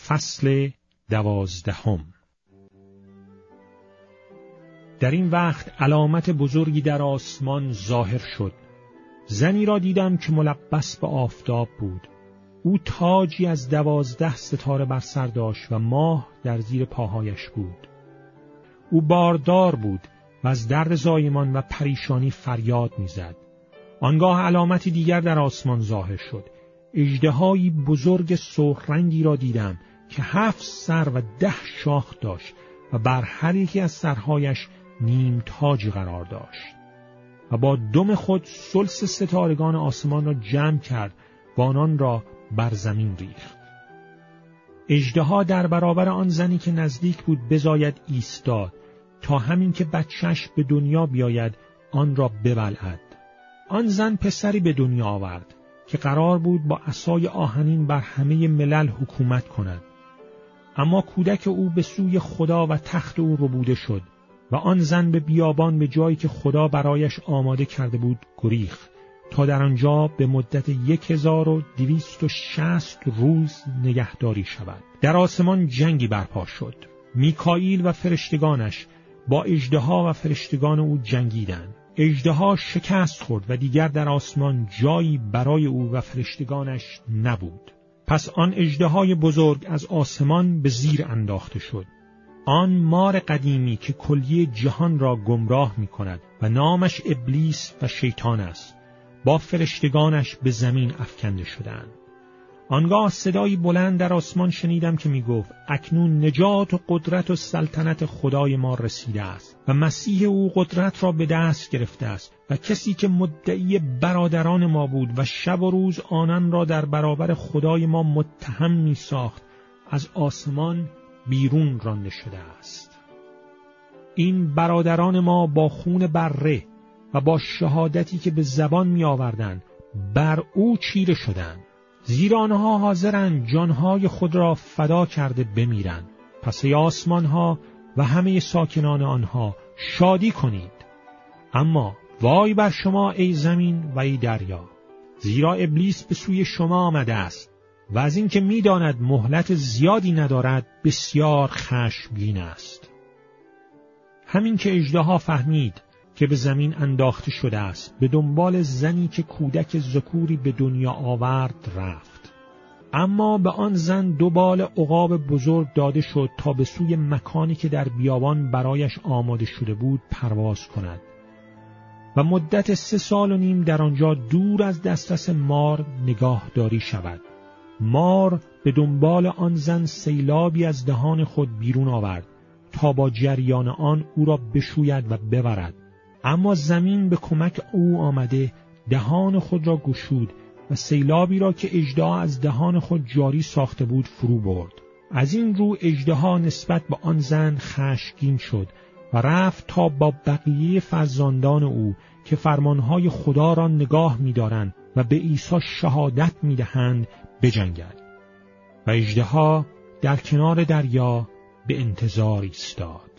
فصل 12. در این وقت علامت بزرگی در آسمان ظاهر شد. زنی را دیدم که ملبس به آفتاب بود. او تاجی از 12 ستاره بر سر داشت و ماه در زیر پاهایش بود. او باردار بود و از درد زایمان و پریشانی فریاد می‌زد. آنگاه علامتی دیگر در آسمان ظاهر شد. اژدهایی بزرگ سرخ رنگی را دیدم که 7 سر و 10 شاخ داشت و بر هر یکی از سرهایش نیم تاجی قرار داشت و با دم خود ثلث ستارگان آسمان را جمع کرد و آنان را بر زمین ریخت. اژدها در برابر آن زنی که نزدیک بود بزاید ایستاد تا همین که بچه‌اش به دنیا بیاید آن را ببلعد. آن زن پسری به دنیا آورد که قرار بود با عصای آهنین بر همه ملل حکومت کند. اما کودک او به سوی خدا و تخت او ربوده شد و آن زن به بیابان به جایی که خدا برایش آماده کرده بود گریخت تا در آنجا به مدت 1260 روز نگهداری شود. در آسمان جنگی برپا شد. میکائیل و فرشتگانش با اژدها و فرشتگان او جنگیدند. اژدها شکست خورد و دیگر در آسمان جایی برای او و فرشتگانش نبود. پس آن اژدهای بزرگ از آسمان به زیر انداخته شد. آن مار قدیمی که کلیه جهان را گمراه می کند و نامش ابلیس و شیطان است، با فرشتگانش به زمین افکنده شدند. آنگاه صدایی بلند در آسمان شنیدم که می گفت: اکنون نجات و قدرت و سلطنت خدای ما رسیده است و مسیح او قدرت را به دست گرفته است و کسی که مدعی برادران ما بود و شب و روز آنان را در برابر خدای ما متهم می ساخت از آسمان بیرون رانده شده است. این برادران ما با خون بره و با شهادتی که به زبان می آوردند بر او چیره شدند، زیرا آنها حاضرند جانهای خود را فدا کرده بمیرند. پس ای آسمانها و همه ساکنان آنها شادی کنید. اما وای بر شما ای زمین و ای دریا، زیرا ابلیس به سوی شما آمده است و از این که می‌داند مهلت زیادی ندارد بسیار خشمگین است. همین که اژدها فهمید که به زمین انداخته شده است، به دنبال زنی که کودک ذکوری به دنیا آورد رفت. اما به آن زن 2 بال عقاب بزرگ داده شد تا به سوی مکانی که در بیابان برایش آماده شده بود پرواز کند و مدت 3 سال و نیم در آنجا دور از دسترس مار نگاهداری شود. مار به دنبال آن زن سیلابی از دهان خود بیرون آورد تا با جریان آن او را بشوید و ببرد. اما زمین به کمک او آمده دهان خود را گشود و سیلابی را که اژدها از دهان خود جاری ساخته بود فرو برد. از این رو اژدها نسبت به آن زن خشمگین شد و رفت تا با بقیه فرزندان او که فرمانهای خدا را نگاه می‌دارند و به عیسی شهادت می‌دهند بجنگد. و اژدها در کنار دریا به انتظار ایستاد.